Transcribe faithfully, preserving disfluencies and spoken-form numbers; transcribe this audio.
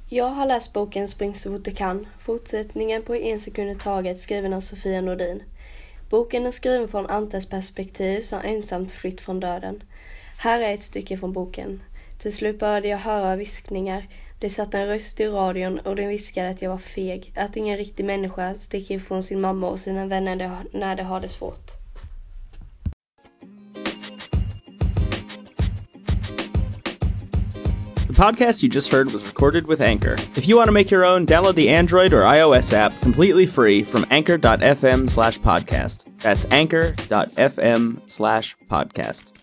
Jag har läst boken Spring så fort du kan, fortsättningen på En sekund i taget, skriven av Sofia Nordin. Boken är skriven från Antes perspektiv som ensamt flytt från döden. Här är ett stycke från boken. Till slut började jag höra viskningar. Det satt en röst i radion och den viskade att jag var feg, att ingen riktig människa sticker ifrån sin mamma och sina vänner när de har det svårt. The podcast you just heard was recorded with Anchor. If you want to make your own, download the Android or iOS app completely free from anchor.fm slash podcast. That's anchor.fm slash podcast.